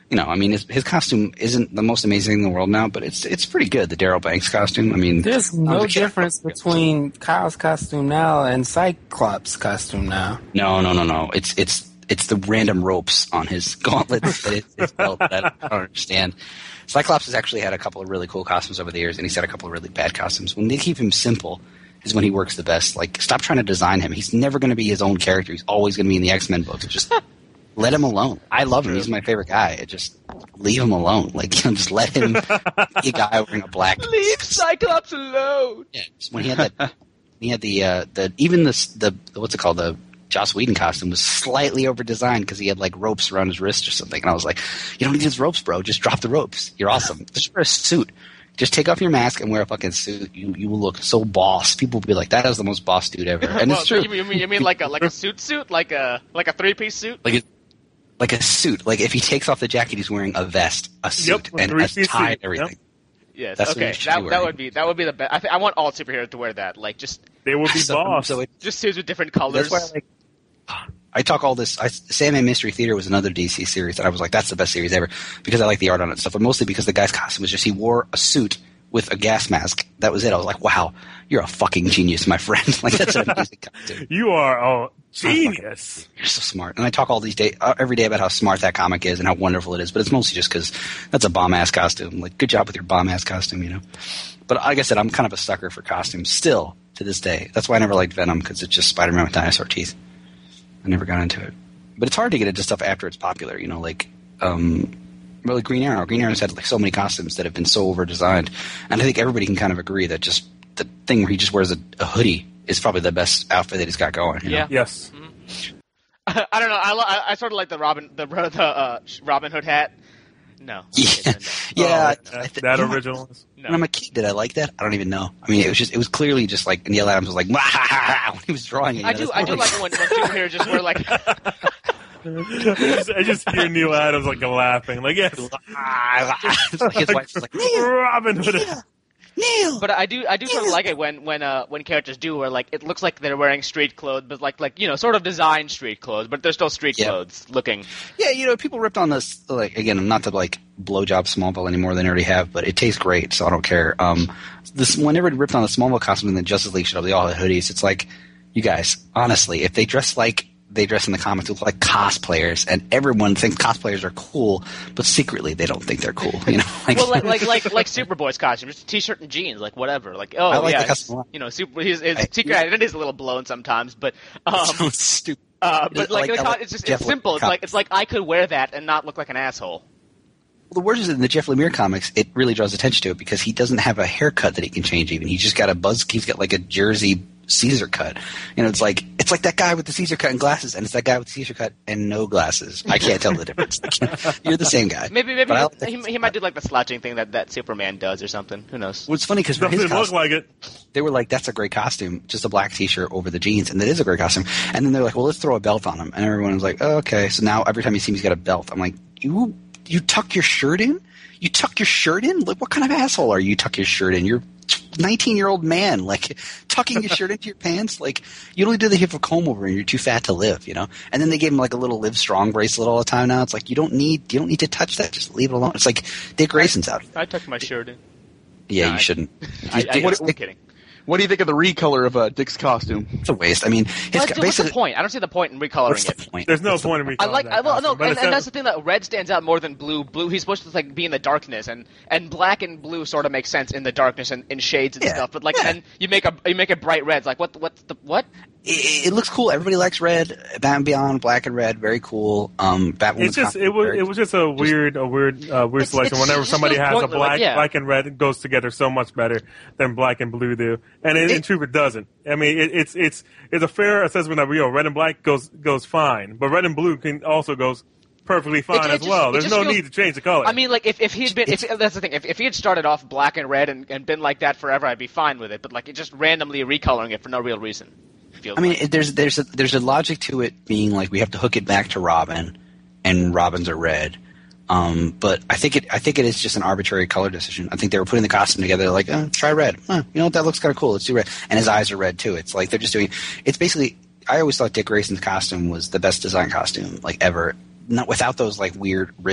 you know, I mean, his, his costume isn't the most amazing thing in the world now, but it's it's pretty good. The Daryl Banks costume. I mean, there's no difference between Kyle's costume now and Cyclops' costume now. No, no, no, no. It's it's it's the random ropes on his gauntlets that it's, it's belt that I don't understand. Cyclops has actually had a couple of really cool costumes over the years, and he's had a couple of really bad costumes. When they keep him simple, is when he works the best. Like, stop trying to design him. He's never going to be his own character. He's always going to be in the X-Men books. Just let him alone. I love him. He's my favorite guy. It just leave him alone. Like, you know, just let him be a guy wearing a black. Leave Cyclops alone. Yeah, just when he had that, he had the uh, the even the the what's it called, the Joss Whedon costume was slightly over designed because he had like ropes around his wrist or something. And I was like, you don't need his ropes, bro. Just drop the ropes. You're awesome. Just wear a suit. Just take off your mask and wear a fucking suit. You you will look so boss. People will be like, that is the most boss dude ever. And well, it's true. You mean, you mean like a like a suit suit, like a like a three piece suit? Like a, like a suit. Like if he takes off the jacket, he's wearing a vest, a suit, Yep, a and a three-piece tie and suit. everything. Yes. That's what okay. you should That be that wearing. would be that would be the best. I, th- I want all superheroes to wear that. Like just They will be So- boss. so it- just suits with different colors. That's why I like. I talk all this. I, Sandman Mystery Theater was another D C series that I was like, that's the best series ever because I like the art on it and stuff, but mostly because the guy's costume was just he wore a suit with a gas mask. That was it. I was like, wow, you're a fucking genius, my friend. Like that's an amazing costume. You are a genius. You're so smart. And I talk all these day uh, every day about how smart that comic is and how wonderful it is, but it's mostly just because that's a bomb ass costume. Like, good job with your bomb ass costume, you know. But like I said, I'm kind of a sucker for costumes still to this day. That's why I never liked Venom because it's just Spider-Man with dinosaur teeth. I never got into it. But it's hard to get into stuff after it's popular, you know, like um well, like Green Arrow. Green Arrow's had like so many costumes that have been so over designed. And I think everybody can kind of agree that just the thing where he just wears a, a hoodie is probably the best outfit that he's got going. You know? Yeah. Yes. I don't know. I, lo- I I sort of like the Robin the the uh, Robin Hood hat. No. Yeah, yeah. Oh, I- I that, th- that you know, original. is- No. When I'm a kid, did I like that? I don't even know. I mean, it was just, it was clearly just like Neil Adams was like, when he was drawing it. You I know, do that's I do not like it when, when superheroes just wear like I, just, I just hear Neil Adams like laughing, like yes, It's like his wife's like, Neil, Robin Hood. Neil, Neil. But I do, I do sort of like it when, when, uh, when characters do wear like it looks like they're wearing street clothes, but like, like you know, sort of designed street clothes, but they're still street Yeah. clothes looking. Yeah, you know, people ripped on this, like, again, not to, like, blowjob Smallville any more than they already have, but it tastes great, so I don't care. Um, this, whenever it ripped on the Smallville costume and the Justice League showed up, they all had hoodies. It's like, you guys, honestly, if they dress like they dress in the comics, they look like cosplayers, and everyone thinks cosplayers are cool, but secretly they don't think they're cool, you know? Like, Well, like like like like Superboy's costume, just a t-shirt and jeans, like whatever. Like oh I like yeah, the costume a lot. you know, super. His, his I- secret identity is a little blown sometimes, but um, so stupid. uh, but like, I the like co- it's just Jeff it's simple. It's Lemire like it's like I could wear that and not look like an asshole. Well, the worst is in the Jeff Lemire comics, it really draws attention to it because he doesn't have a haircut that he can change even. He's just got a buzz, he's got like a Jersey Caesar cut. You know, it's like, it's like that guy with the Caesar cut and glasses, and it's that guy with the Caesar cut and no glasses. I can't tell the difference. You're the same guy. Maybe maybe But I like that he, he's he, he might do like the slouching thing that, that Superman does or something. Who knows? What's funny because for his Doesn't look costume, like it. they were like, that's a great costume, just a black t-shirt over the jeans, and that is a great costume. And then they're like, well, let's throw a belt on him. And everyone was like, oh, okay. So now every time you see him, he's got a belt. I'm like, you you tuck your shirt in? You tuck your shirt in? Like, what kind of asshole are you? You tuck your shirt in? You're a nineteen-year-old man. Like, tucking your shirt into your pants? Like, you only do the hip of comb over and you're too fat to live, you know? And then they gave him like a little Live Strong bracelet all the time now. It's like, you don't need you don't need to touch that. Just leave it alone. It's like Dick Grayson's out. I tucked my shirt in. Yeah, No, I- you shouldn't. I, I, Dick- I'm kidding. What do you think of the recolor of uh, Dick's costume? It's a waste. I mean, his What, ca- what's the basically, point? I don't see the point in recoloring what's the it. point? There's no What's the point in me. I like, I, well, no, but and, it's and not- that's the thing that red stands out more than blue. Blue, he's supposed to like be in the darkness, and, and black and blue sort of make sense in the darkness and in shades and Yeah, stuff. But like, yeah. then you make a you make it bright red. It's like what what the what? It, it looks cool. Everybody likes red. Batman Beyond, black and red, very cool. Um, Batwoman. It's just it was it was just a weird a weird uh, weird It's- selection. it's Whenever just somebody so has a pointless, black like, yeah. black and red, it goes together so much better than black and blue do. And in, in It- truth, it doesn't. I mean, it, it's it's it's a fair assessment that you know, red and black goes goes fine, but red and blue can also goes perfectly fine It- it as just- well. it There's just no feels- need to change the color. I mean, like if, if he had been, if, that's the thing. If, if he had started off black and red and, and been like that forever, I'd be fine with it. But like, it just randomly recoloring it for no real reason. Feels I mean, like. it, there's there's a, there's a logic to it being like we have to hook it back to Robin, and Robins are red. Um, but I think it I think it is just an arbitrary color decision. I think they were putting the costume together. They're like, oh, try red. Huh, you know what? That looks kind of cool. Let's do red. And his eyes are red too. It's like they're just doing. It's basically. I always thought Dick Grayson's costume was the best design costume like ever. Not without those like weird wrist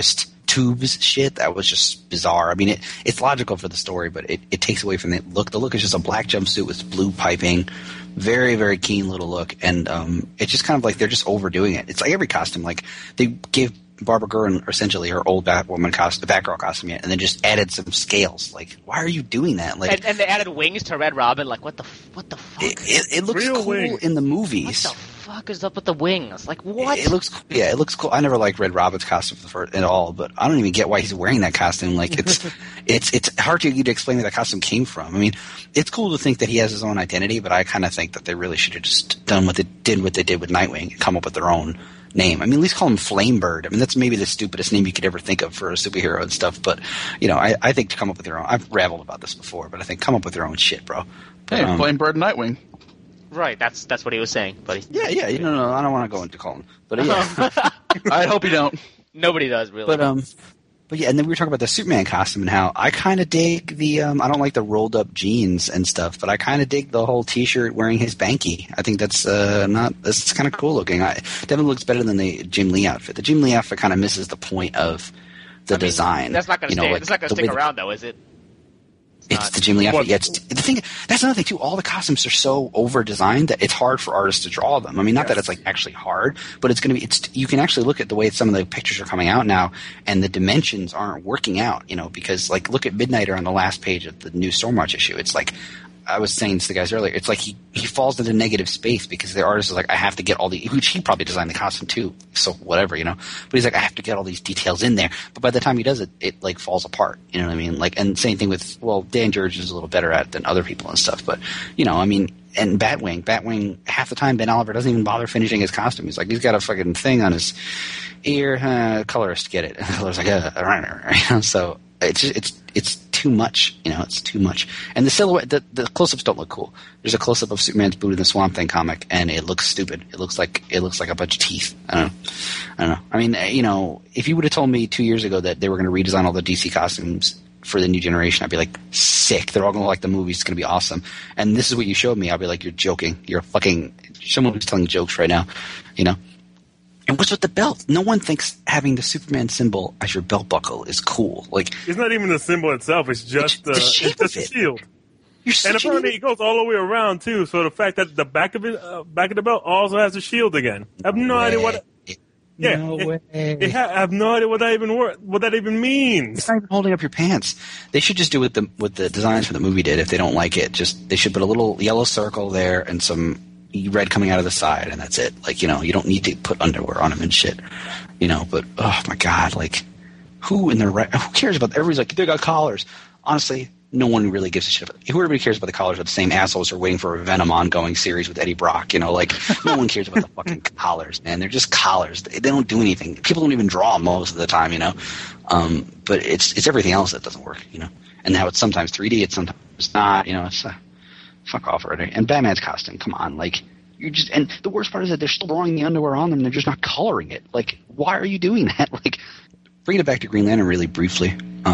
tubes shit, that was just bizarre. I mean, it, it's logical for the story, but it, it takes away from the look. The look is just a black jumpsuit with blue piping. Very, very keen little look. And um, it's just kind of like they're just overdoing it. It's like every costume. Like, they gave Barbara Gordon essentially her old Batwoman costume, Batgirl costume yet, and then just added some scales. Like, why are you doing that? Like, and, and they added wings to Red Robin. Like, what the what the fuck? It, it, it looks Real cool wings. in the movies. What the fuck is up with the wings? Like, what? It, it looks yeah, it looks cool. I never liked Red Robin's costume for at all, but I don't even get why he's wearing that costume. Like, it's it's it's hard to to explain where that costume came from. I mean, it's cool to think that he has his own identity, but I kind of think that they really should have just done what they did what they did with Nightwing and come up with their own name. I mean, at least call him Flamebird. I mean, that's maybe the stupidest name you could ever think of for a superhero and stuff. But you know, I, I think to come up with your own. I've rabbled about this before, but I think come up with your own shit, bro. Hey, Um, Flamebird and Nightwing. Right, that's that's what he was saying, buddy. Yeah, yeah. You know, no, I don't want to go into Colin, but uh, yeah. I hope you don't. Nobody does, really. But um, but yeah, and then we were talking about the Superman costume and how I kind of dig the um, I don't like the rolled up jeans and stuff, but I kind of dig the whole T-shirt wearing his banky. I think that's uh not that's kind of cool looking. I definitely looks better than the Jim Lee outfit. The Jim Lee outfit kind of misses the point of the I mean, design. That's not going to you know, stay. like That's not going the to stick way the- around, though, is it? It's not. the Jim Lee outfit. What? Yeah, it's, the thing that's another thing too. All the costumes are so over designed that it's hard for artists to draw them. I mean, not Yes. that it's like actually hard, but it's going to be. It's you can actually look at the way some of the pictures are coming out now, and the dimensions aren't working out. You know, because like look at Midnighter on the last page of the new Stormwatch issue. It's like I was saying to the guys earlier. It's like he he falls into negative space because the artist is like, I have to get all the. Which he probably designed the costume too. So whatever, you know. But he's like, I have to get all these details in there. But by the time he does it, it like falls apart. You know what I mean? Like, and same thing with well, Dan Jurgens is a little better at it than other people and stuff. But you know, I mean, and Batwing, Batwing, half the time Ben Oliver doesn't even bother finishing his costume. He's like, he's got a fucking thing on his ear. Uh, colorist, get it? And the colorist's like, uh, right, you know, so. It's just, it's it's too much, you know. It's too much, and the silhouette, the, the close-ups don't look cool. There's a close-up of Superman's boot in the Swamp Thing comic, and it looks stupid. It looks like it looks like a bunch of teeth. I don't know. I don't know. I mean, you know, if you would have told me two years ago that they were going to redesign all the D C costumes for the new generation, I'd be like, sick. They're all going to like the movies. It's going to be awesome. And this is what you showed me. I'll be like, you're joking. You're fucking someone who's telling jokes right now, you know. And what's with the belt? No one thinks having the Superman symbol as your belt buckle is cool. Like, It's not even the symbol itself. It's just the uh, shape it's just of a it. shield. you're And such an apparently idiot. it goes all the way around too. So the fact that the back of it, uh, back of the belt, also has a shield again. I have no idea what. Yeah, No it- way. it ha- I have no idea what that even wor- what that even means. It's not even holding up your pants. They should just do what the what the designs for the movie did. If they don't like it, just they should put a little yellow circle there and some red coming out of the side, and that's it. Like, you know, you don't need to put underwear on them and shit. You know, but oh my god, like who in their right? Who cares about? Everybody's like, they got collars. Honestly, no one really gives a shit about. Who everybody cares about the collars are the same assholes who are waiting for a Venom ongoing series with Eddie Brock. You know, like no one cares about the fucking collars, man. They're just collars. They, they don't do anything. People don't even draw 'em most of the time. You know, um, but it's it's everything else that doesn't work. You know, and now it's sometimes three D, it's sometimes not. You know, it's uh, fuck off already. And Batman's costume, come on, like. You just and the worst part is that they're still drawing the underwear on them. And they're just not coloring it. Like, why are you doing that? Like, bringing it back to Green Lantern really briefly.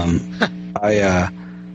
Um, I uh,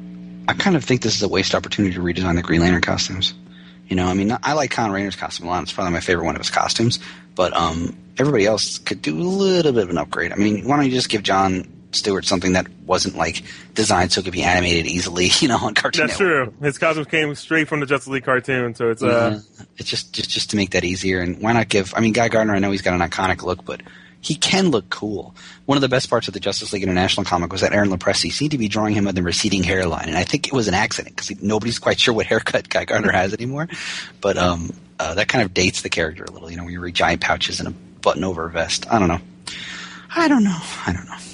I kind of think this is a waste opportunity to redesign the Green Lantern costumes. You know, I mean, I like Con Rayner's costume a lot. It's probably my favorite one of his costumes. But um, everybody else could do a little bit of an upgrade. I mean, why don't you just give John Stewart something that wasn't like designed so it could be animated easily? You know, on Cartoon That's Network. true. His costumes came straight from the Justice League cartoon, so it's uh, Yeah. It's just, just just to make that easier. And why not give? I mean, Guy Gardner. I know he's got an iconic look, but he can look cool. One of the best parts of the Justice League International comic was that Aaron Lepresti seemed to be drawing him with a receding hairline, and I think it was an accident because nobody's quite sure what haircut Guy Gardner has anymore. But um, uh, that kind of dates the character a little. You know, where you wear giant pouches and a button-over vest. I don't know. I don't know. I don't know.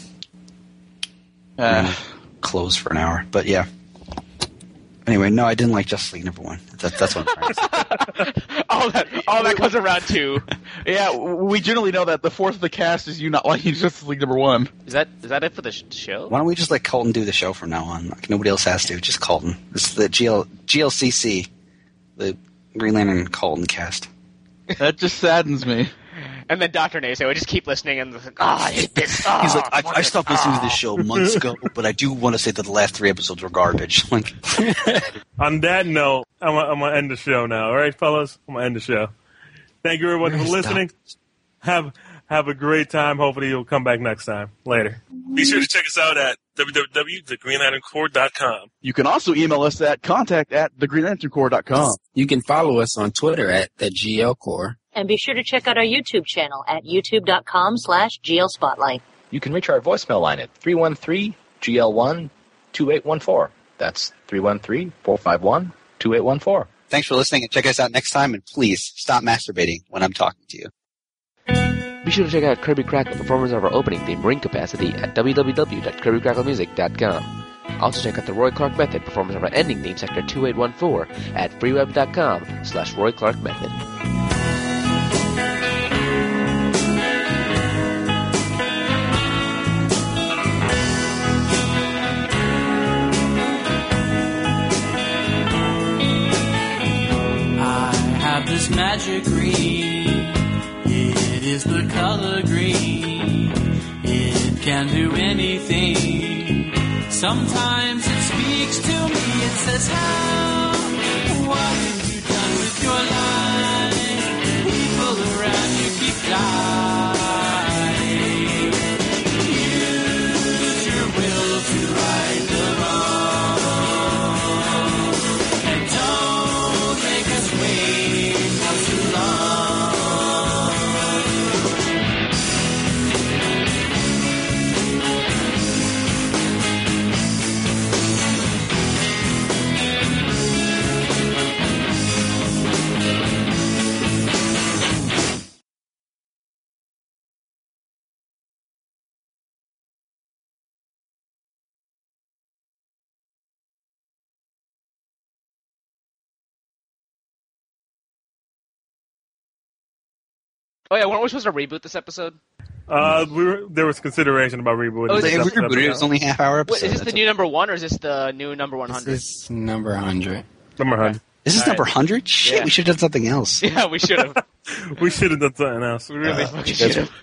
Uh, Close for an hour, but yeah. Anyway, no, I didn't like Justice League number one. That, that's what I'm trying to say. all that all that comes around to yeah, we generally know that the fourth of the cast is you not liking Justice League number one. is that is that it for the sh- show? Why don't we just let Colton do the show from now on? Like, nobody else has to. Just Colton. This is the G L, G L C C, the Green Lantern Colton cast. That just saddens me. And then Doctor Naso would just keep listening and like, ah, I hate this. Ah, He's like, I, fuck I it. stopped listening to this show months ago, but I do want to say that the last three episodes were garbage. Like, on that note, I'm gonna, I'm gonna end the show now. All right, fellas, I'm gonna end the show. Thank you everyone for Stop. listening. Have Have a great time. Hopefully you'll come back next time. Later. Be sure to check us out at w w w dot the green lantern corps dot com. You can also email us at contact at the green lantern corps dot com. You can follow us on Twitter at the G L Corps. And be sure to check out our YouTube channel at youtube.com slash GL Spotlight. You can reach our voicemail line at three one three G L one two eight one four. That's three one three, four five one, two eight one four. Thanks for listening, and check us out next time, and please stop masturbating when I'm talking to you. Be sure to check out Kirby Crackle, performers of our opening theme, Ring Capacity, at w w w dot kirby crackle music dot com. Also check out the Roy Clark Method, performers of our ending theme, Sector two eight one four, at freeweb.com slash Roy Clark Method. This magic green, it is the color green. It can do anything. Sometimes it speaks to me. It says, how? What have you done with your life? People around you keep dying. Use your will to right the wrong. And don't make us wait too long. Oh yeah, weren't we supposed to reboot this episode? Uh, we were, there was consideration about rebooting. Oh, is They it- rebooted it. It was only a half hour Wait, episode. is this the That's new number one or is this the new number one This hundred? is number one hundred. Number one hundred. Is this All number right. one hundred? Shit, Yeah. we should have done something else. Yeah, we should have. We should have done something else. We really Uh, fucking that's- should have.